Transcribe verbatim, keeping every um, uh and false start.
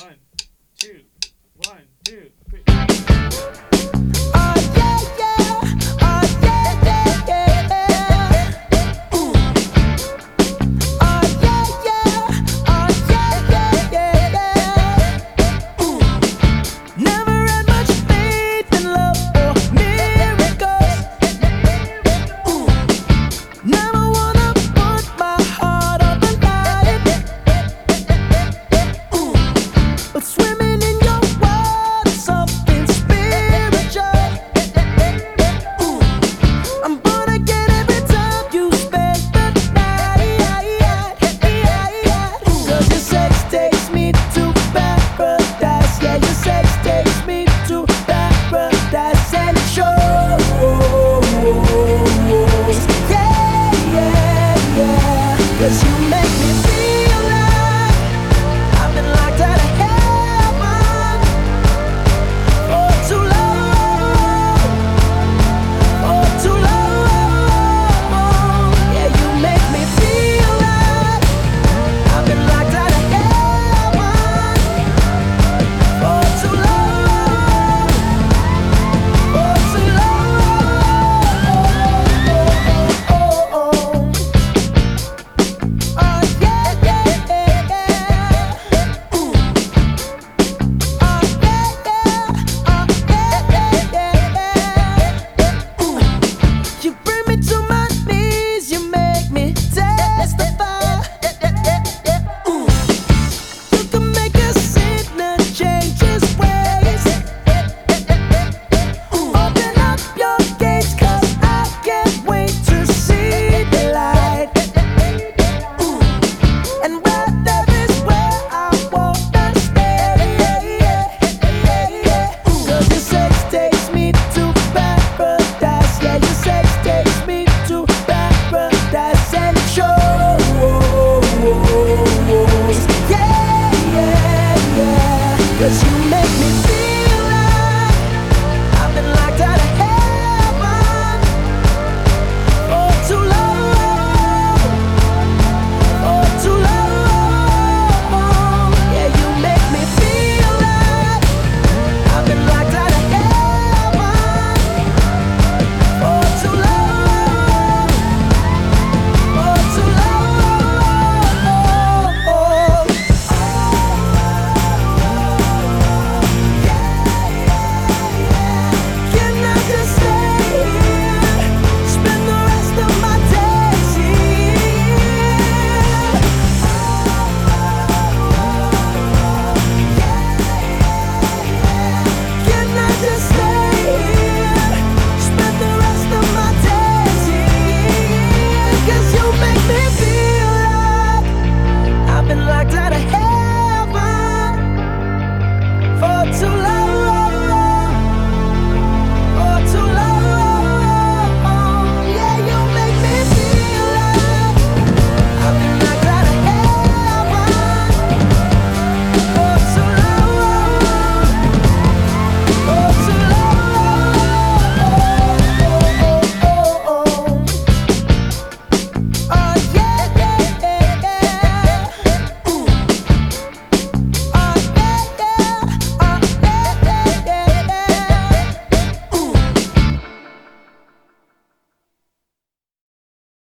One, two, one, two, three. Oh yeah, yeah. Oh yeah, yeah, yeah. Ooh. Oh yeah, yeah. Oh yeah, yeah, yeah. Ooh. Never had much faith in love or miracles. Ooh. Never wanna put my heart on the line. Ooh. But swimming in your world is something spiritual. Ooh. I'm gonna get every time you spend the night. Cause your sex takes me to paradise. Yeah, your sex takes me to paradise. And it shows. Yeah, yeah, yeah. Cause you make me feel like I've been locked out of heaven for too long, for too long. Yeah, you make me feel like I've been locked out of heaven for too long, for too long. Oh yeah, yeah, yeah. Ooh. Oh yeah, yeah. Oh yeah, yeah, yeah. Ooh. You bring me to my knees, you make me testify. Ooh. You can make a sinner change his ways. Ooh. Open up your gates, 'cause I can't wait to see the light. Ooh. And where there is where I wanna stay. Cause your sex takes me to paradise. Yeah, your sex takes me to paradise. And it shows. Yeah, yeah, yeah. Cause you